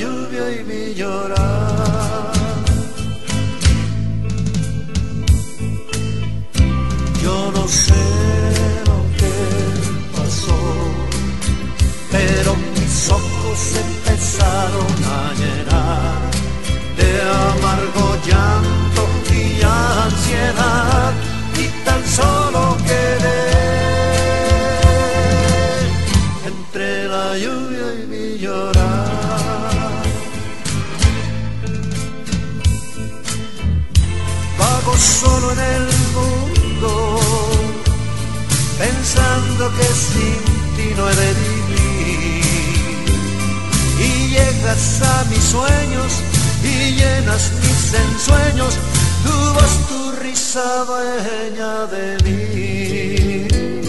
lluvia y mi llorar. Yo no sé lo que pasó, pero mis ojos empezaron a llenar de amargo llanto y ansiedad, y tan solo quedé entre la lluvia y mi llorar. Vago solo en el mundo, pensando que sin ti no he de vivir, y llegas a mis sueños y llenas mis ensueños, tu voz, tu risa dueña de mí.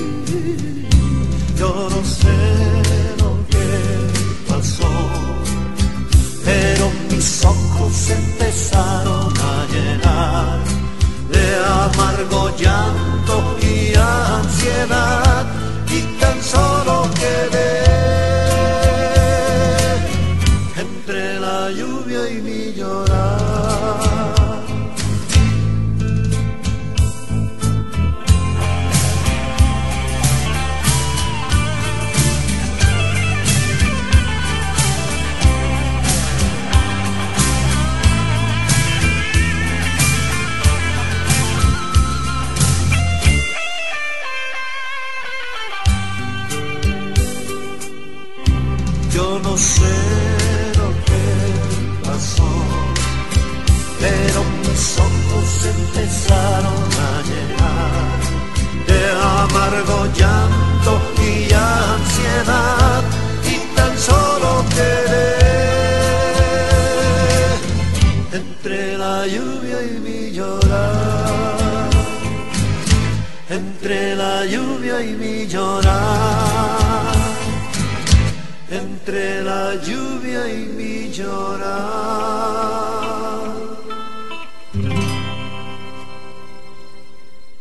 Yo no sé lo que pasó, pero mis ojos empezaron a llenar de amargo llanto y ansiedad, y tan solo quedé entre la lluvia y mi llorar. Yo no sé lo que pasó, pero mis ojos empezaron a llenar de amargo llanto y ansiedad, y tan solo quedé entre la lluvia y mi llorar, entre la lluvia y mi llorar, entre la lluvia y mi llorar.